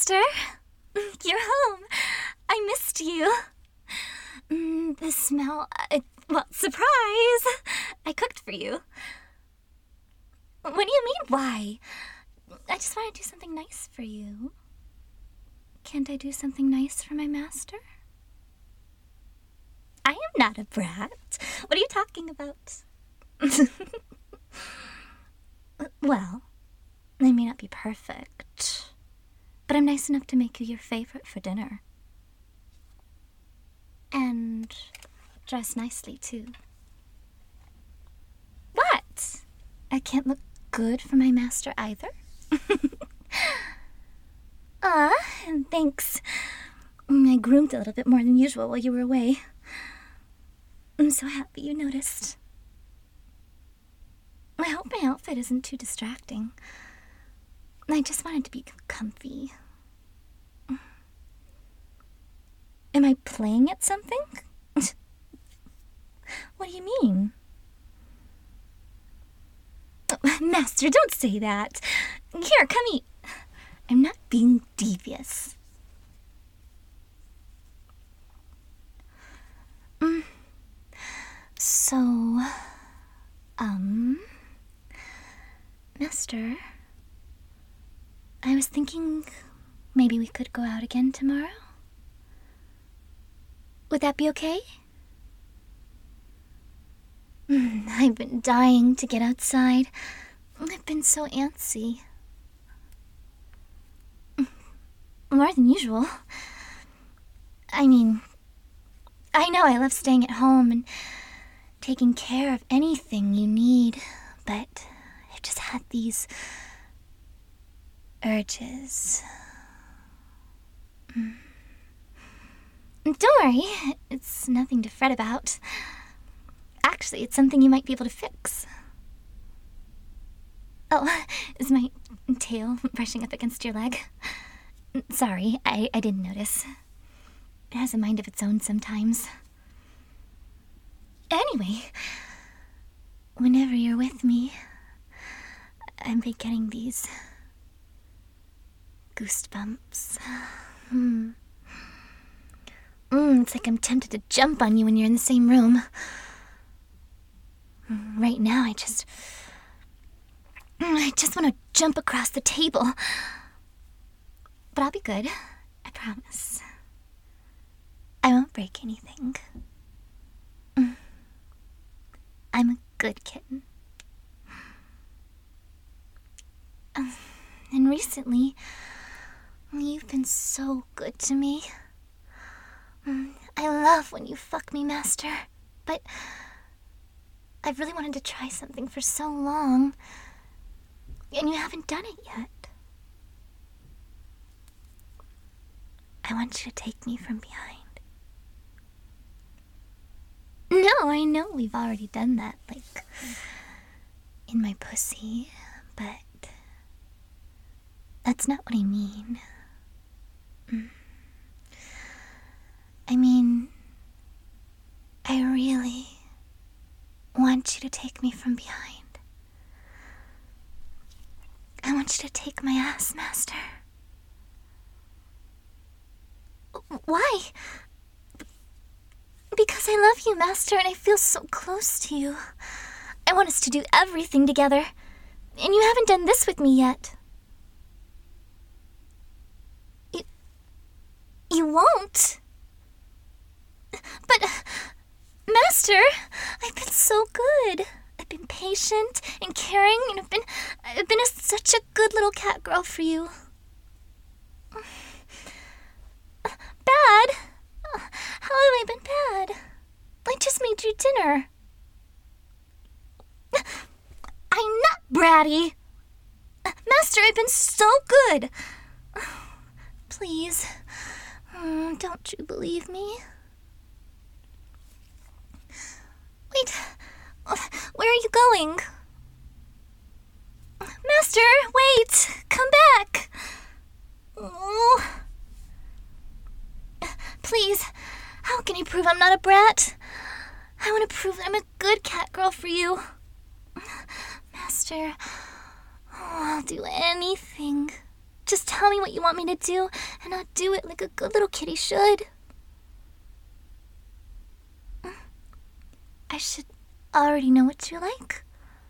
Master. You're home. I missed you. The smell... surprise! I cooked for you. What do you mean, why? I just want to do something nice for you. Can't I do something nice for my master? I am not a brat. What are you talking about? Well, I may not be perfect, but I'm nice enough to make you your favorite for dinner. And dress nicely, too. What? I can't look good for my master either? Thanks. I groomed a little bit more than usual while you were away. I'm so happy you noticed. I hope my outfit isn't too distracting. I just wanted to be comfy. Am I playing at something? What do you mean? Master, don't say that. Here, come eat. I'm not being devious. So, Master, I was thinking maybe we could go out again tomorrow? Would that be okay? I've been dying to get outside. I've been so antsy. More than usual. I mean, I know I love staying at home and taking care of anything you need, but I've just had these urges. Don't worry, it's nothing to fret about. Actually, it's something you might be able to fix. Oh, is my tail brushing up against your leg? Sorry, I didn't notice. It has a mind of its own sometimes. Anyway, whenever you're with me, I'm getting these goosebumps. It's like I'm tempted to jump on you when you're in the same room. Right now, I just want to jump across the table. But I'll be good, I promise. I won't break anything. I'm a good kitten. And recently, you've been so good to me. I love when you fuck me, Master, but I've really wanted to try something for so long, and you haven't done it yet. I want you to take me from behind. No, I know we've already done that, like, in my pussy, but that's not what I mean. I mean, I really want you to take me from behind. I want you to take my ass, Master. Why? Because I love you, Master, and I feel so close to you. I want us to do everything together, and you haven't done this with me yet. You won't? But, Master, I've been so good. I've been patient and caring, and I've been such a good little cat girl for you. Bad? How have I been bad? I just made you dinner. I'm not bratty. Master, I've been so good. Please, don't you believe me? Wait, where are you going? Master, wait, come back. Oh. Please, how can I prove I'm not a brat? I want to prove that I'm a good cat girl for you. Master, I'll do anything. Just tell me what you want me to do, and I'll do it like a good little kitty should. I should already know what you like.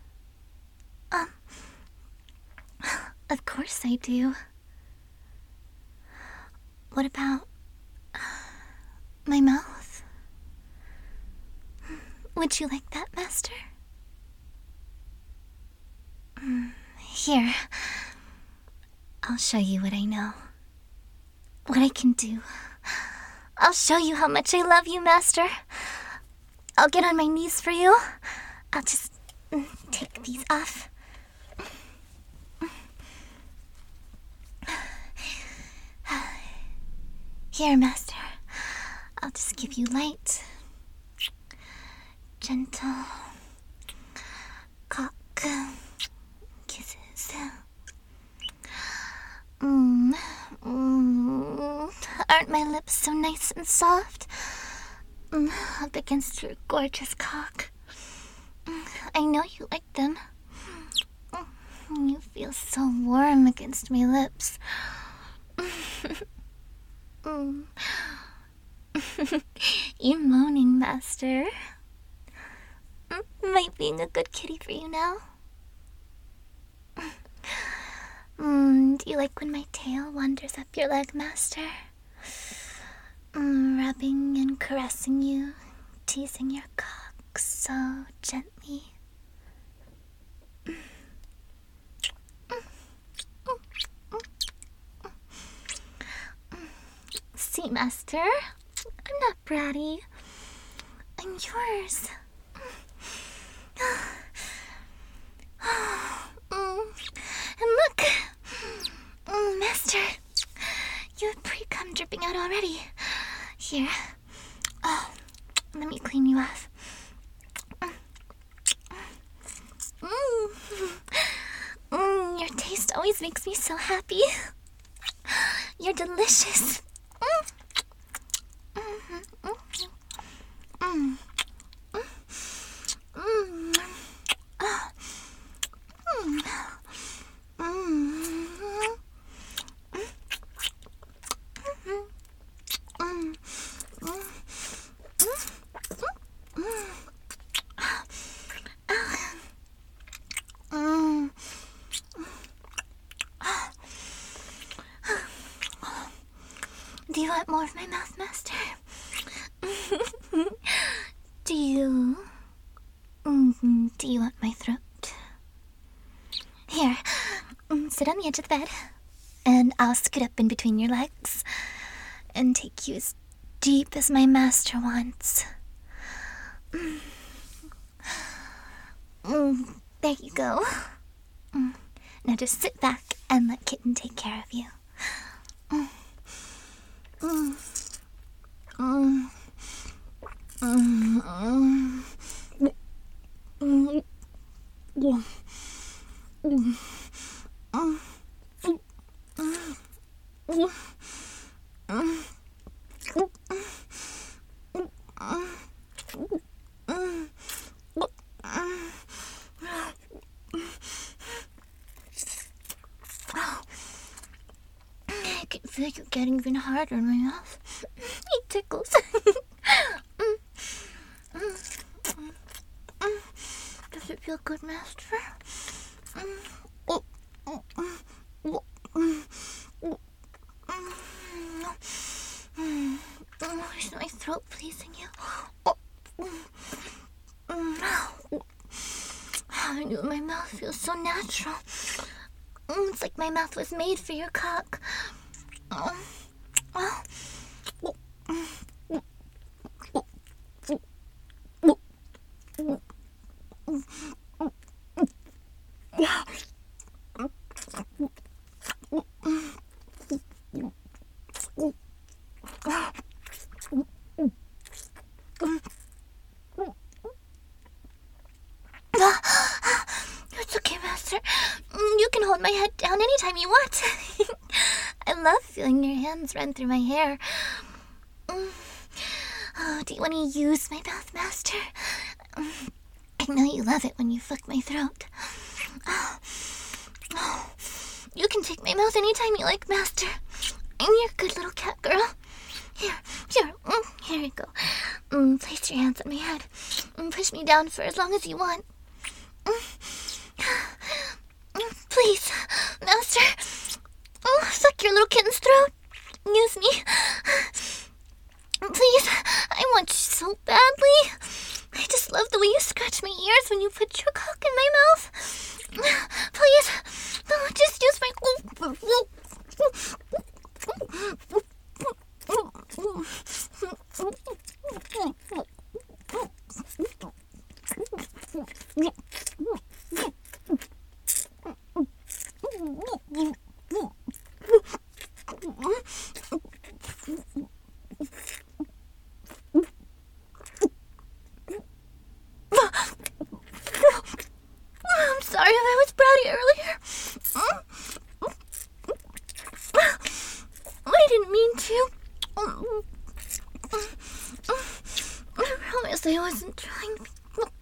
Of course I do. What about my mouth? Would you like that, Master? Here. I'll show you what I know. What I can do. I'll show you how much I love you, Master. I'll get on my knees for you. I'll just take these off. Here, Master. I'll just give you light, gentle cock kisses. Aren't my lips so nice and soft? Up against your gorgeous cock. I know you like them. You feel so warm against my lips. You moaning, Master. Am I being a good kitty for you now? Do you like when my tail wanders up your leg, Master? Rubbing and caressing you, teasing your cock so gently. See, Master, I'm not bratty. I'm yours. And look, Master, you have pre-cum dripping out already. Here, let me clean you off. Your taste always makes me so happy. You're delicious. Do you want more of my mouth, Master? Do you want my throat? Here, sit on the edge of the bed, and I'll scoot up in between your legs and take you as deep as my master wants. There you go. Now just sit back and let Kitten take care of you. I can feel you getting even harder in my mouth. It tickles. Does it feel good, Master? Is my throat pleasing you? I knew my mouth feels so natural. It's like my mouth was made for your cock. It's okay, Master. You can hold my head down anytime you want. I love feeling your hands run through my hair. Oh, do you want to use my mouth, Master? I know you love it when you fuck my throat. You can take my mouth anytime you like, Master. I'm your good little cat girl. Here, here you go. Place your hands on my head. Push me down for as long as you want. Please, Master. Suck your little kitten's throat. Use me. Please, I want you so badly. I just love the way you scratch my ears when you put your cock in my mouth. Please, just use my... I'm sorry if I was bratty earlier. I didn't mean to. I promise I wasn't trying to be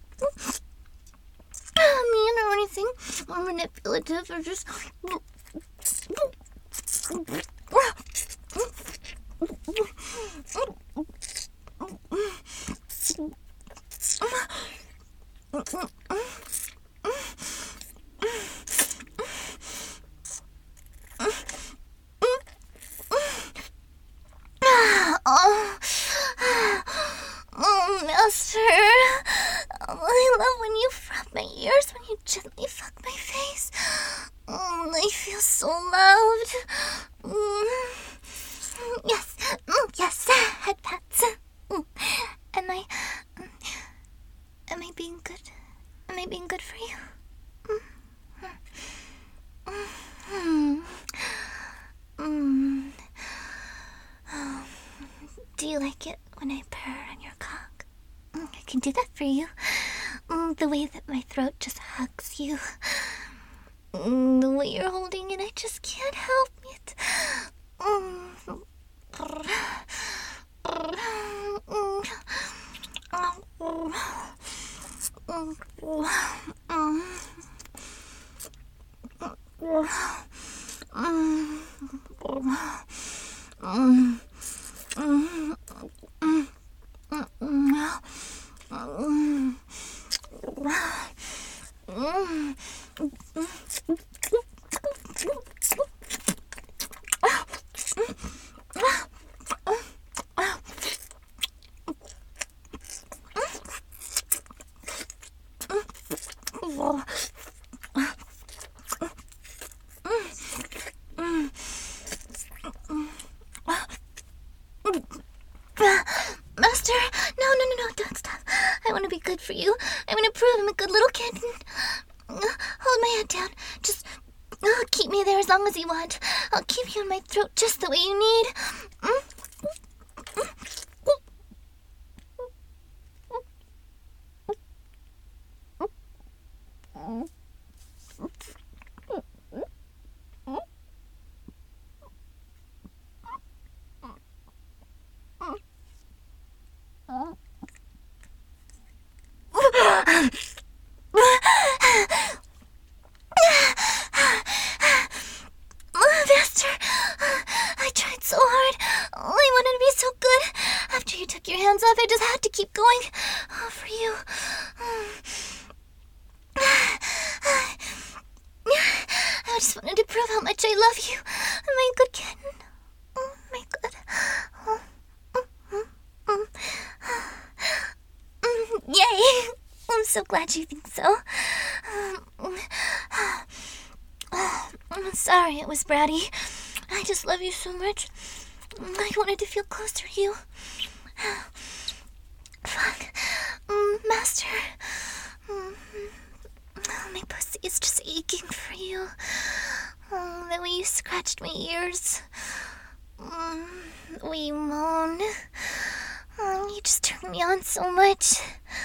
mean or anything, or manipulative, or just... Oh, Master. I love when you rub my ears, when you gently fuck my face. I feel so loved. Yes, yes, head pats. Am I being good? Am I being good for you? Do you like it when I purr on your cock? I can do that for you. The way that my throat just hugs you. The way you're holding it, I just can't help it. Master, no, don't stop. I want to be good for you. I want to prove I'm a good little kitten. Hold my head down. Just keep me there as long as you want. I'll keep you in my throat just the way you need. Master, I tried so hard. I wanted to be so good. After you took your hands off, I just had to keep going. For you. I just wanted to prove how much I love you. I'm a good kitten. My good. Yay! I'm so glad you think so. I'm sorry it was bratty. I just love you so much. I wanted to feel close to you. Fuck. Master. My pussy is just aching for you. The way you scratched my ears. The way you moan. You just turned me on so much.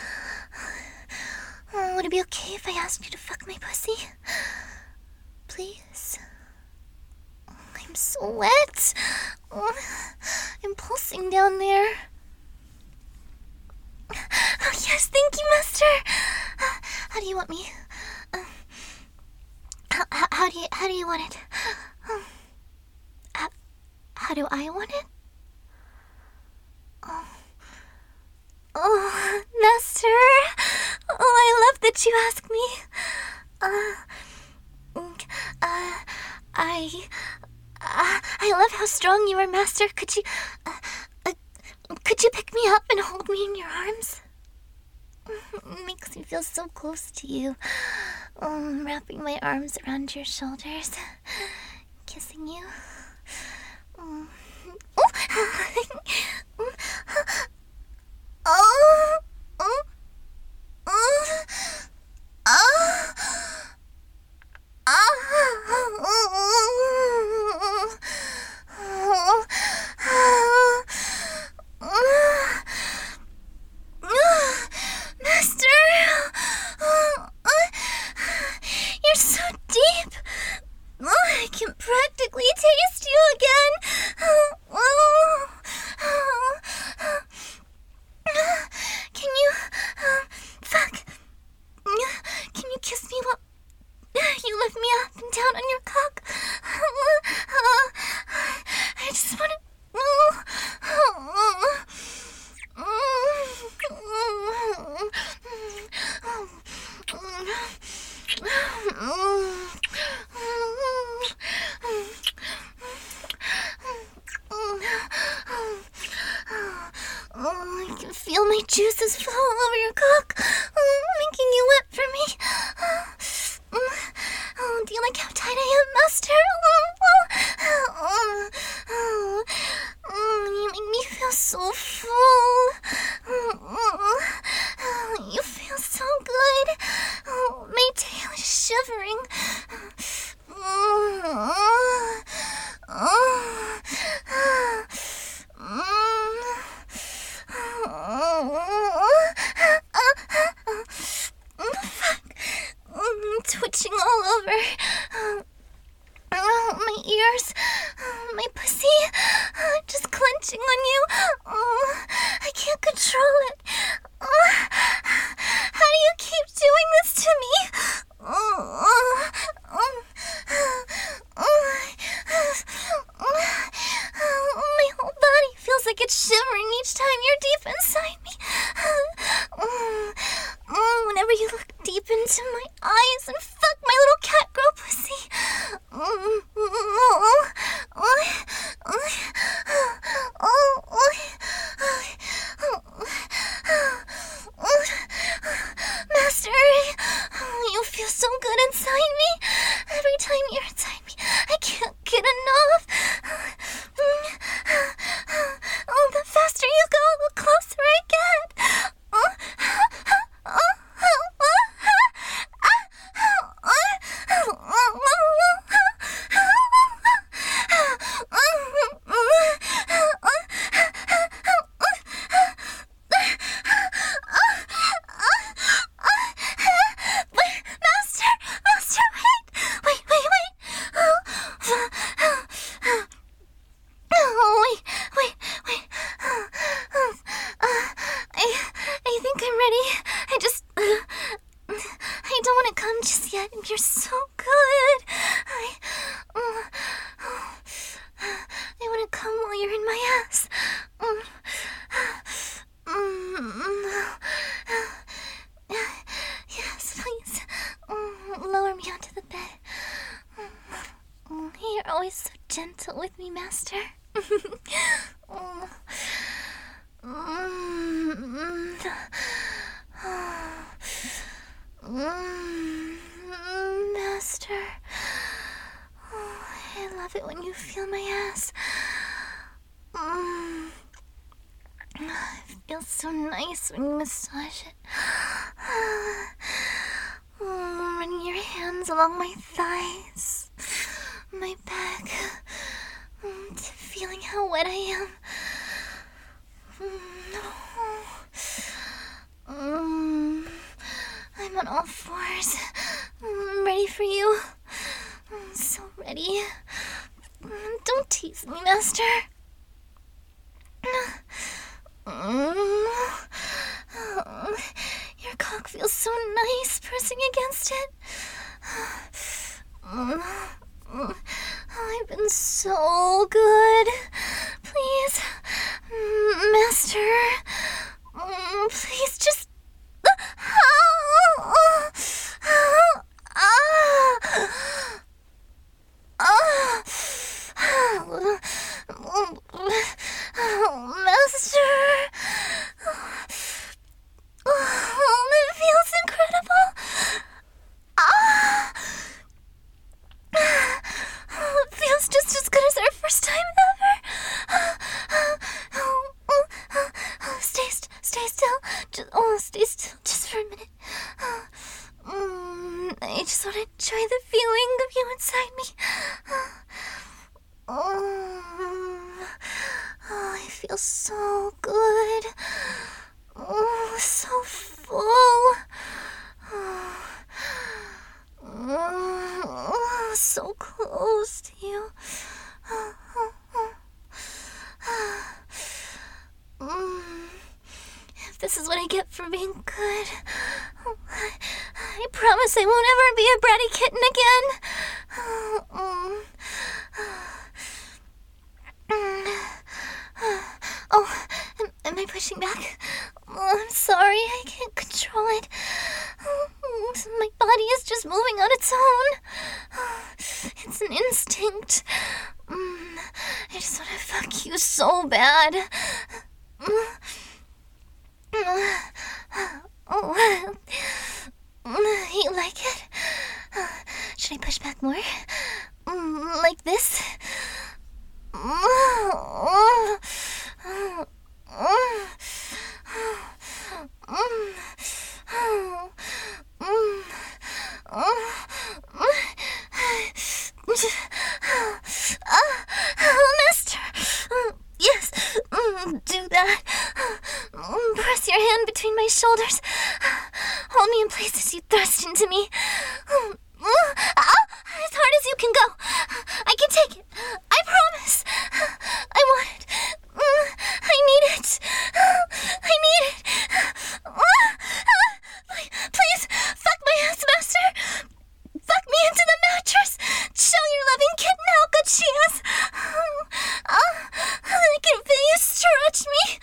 Would it be okay if I asked you to fuck my pussy? Please? I'm so wet. I'm pulsing down there. Oh, yes, thank you, Master. How do you want me? How do you want it? do I want it? Oh, Master. Oh, I love that you ask me. I love how strong you are, Master. Could you pick me up and hold me in your arms? It makes me feel so close to you. Wrapping my arms around your shoulders, kissing you. Master! You're so deep! I can practically taste you again! Can you... fuck. Can you kiss me while you lift me up and down on your cock? I just want to... I can feel my juices flow all over your cock, making you wet for me. Do you like how tight I am, Master? You make me feel so full. You feel so good. My tail is shivering. Twitching all over. My ears, my pussy, just clenching on you. I can't control it. How do you keep doing this to me? My whole body feels like it's shivering each time you're deep inside me. Whenever you look deep into my eyes and fuck my little cat girl pussy. Master, you feel so good inside me. Every time you're inside me, I can't get enough. The faster you go, the closer I get. I think I'm ready. I don't want to come just yet. You're so good. I want to come while you're in my ass. Yes, please. Lower me onto the bed. You're always so gentle with me, Master. Master. I love it when you feel my ass. It feels so nice when you massage it. Running your hands along my thighs, my back, feeling how wet I am. I'm on all fours. I'm ready for you. I'm so ready. Don't tease me, Master. Your cock feels so nice pressing against it. I've been so good. first time ever. Stay still. Stay still just for a minute. I just want to enjoy the feeling of you inside me. I feel so good. So full. So close to you. If this is what I get for being good, I promise I won't ever be a bratty kitten again. Oh, am I pushing back? Oh, I'm sorry, I can't control it. My body is just moving on its own. It's an instinct. I just want to fuck you so bad. You like it? Should I push back more? Like this? Mister! Yes, do that. Press your hand between my shoulders. Hold me in place as you thrust into me. As hard as you can go. I can take it. I promise. I want it. I need it. I need it. Please, fuck my ass, master. Fuck me into the mattress. Show your loving kitten how good she is. I can feel you stretch me.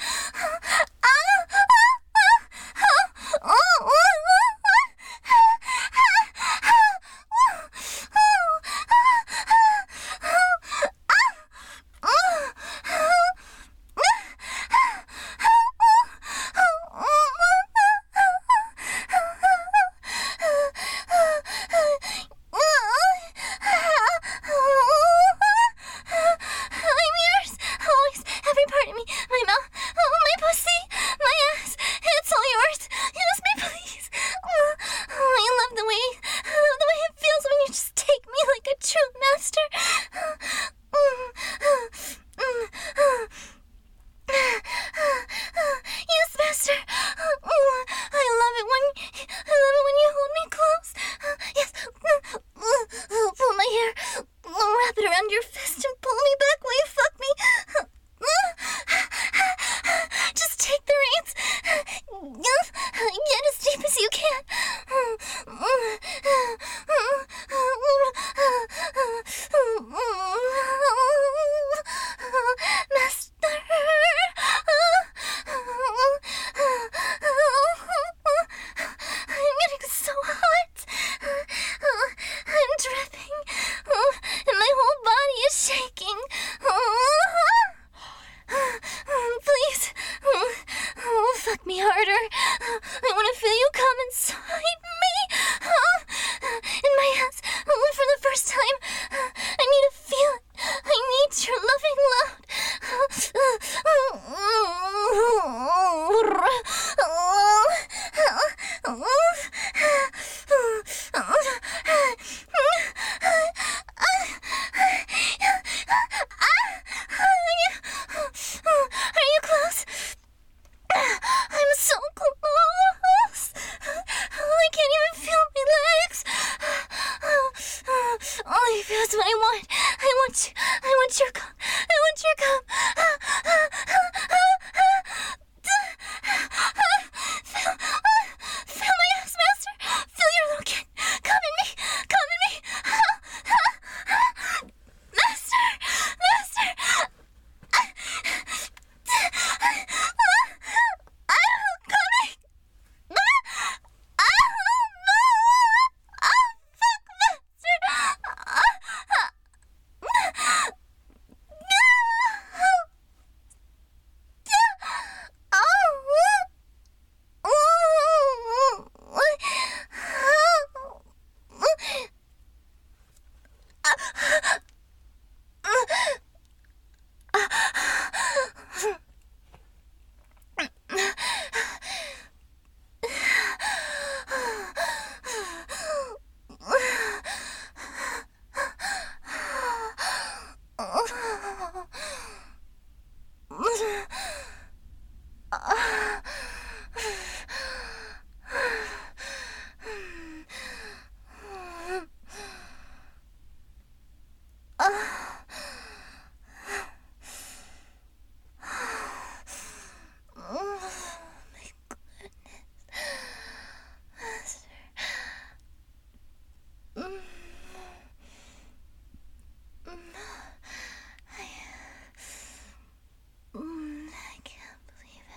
I can't believe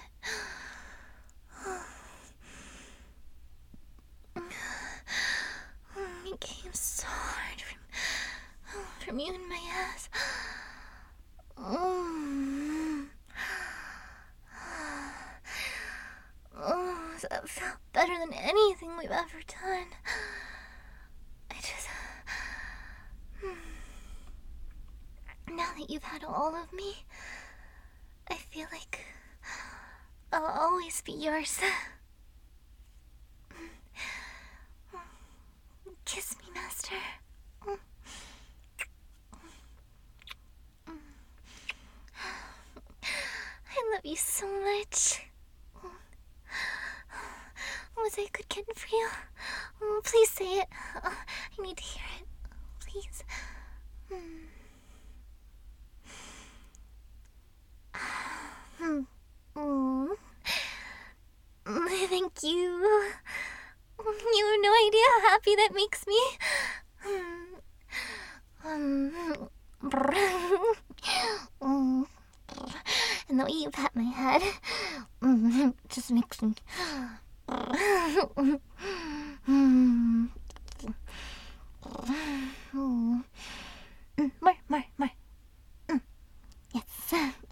it. It came so hard from you in my ass. That felt better than anything we've ever done. Now that you've had all of me, I feel like I'll always be yours. Kiss me, Master. I love you so much. Was I a good kitten for you? Please say it. I need to hear it. Please. Thank you. You have no idea how happy that makes me. And the way you pat my head just makes me. More. Yes.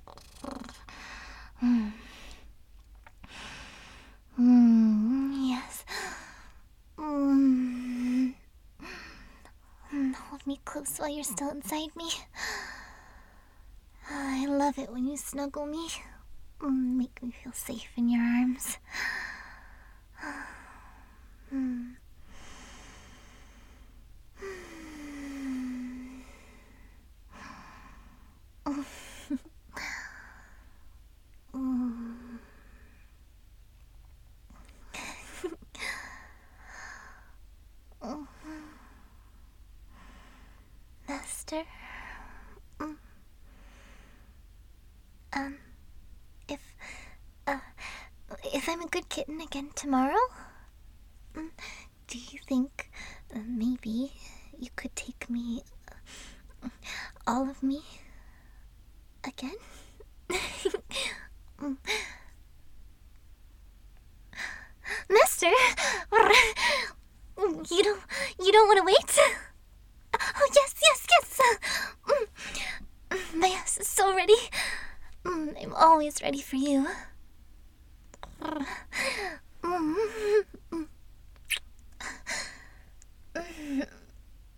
Yes. Hold me close while you're still inside me. I love it when you snuggle me. Make me feel safe in your arms. Master, if I'm a good kitten again tomorrow, do you think maybe you could take me, all of me, again? Master, you don't want to wait? Oh, yes. My ass is so ready. I'm always ready for you.